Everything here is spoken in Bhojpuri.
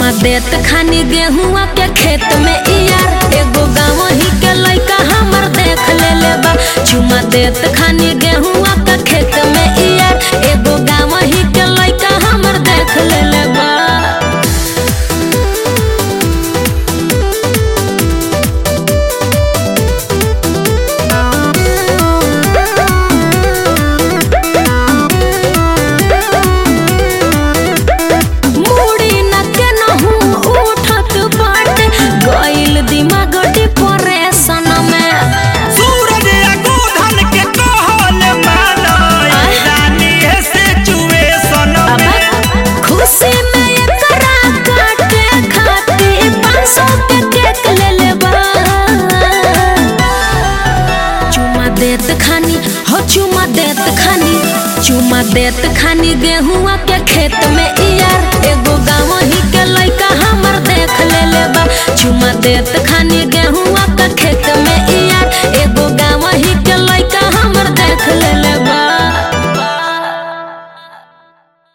चुमा देत खानी गेहुआ के खेत में यार एगो गाँव ही के लइका हमर देख ले बा। चुमा देत खानी गेहुआ के खेत में यार एगो गाँव ही के लइका हमर देख ले बा। चुमा देत खानी गेहुआ के खेत में यार एगो गाँव ही के लइका हमर देख ले बा। चुमा देत खानी गेहुआ